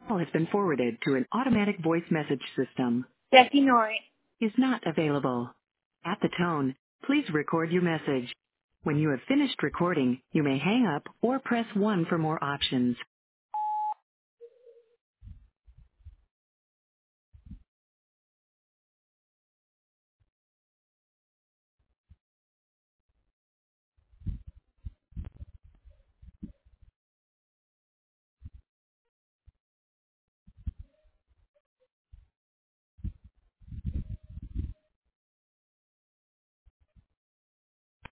call has been forwarded to an automatic voice message system. Jackie Norrie. Is not available. At the tone, please record your message. When you have finished recording, you may hang up or press 1 for more options.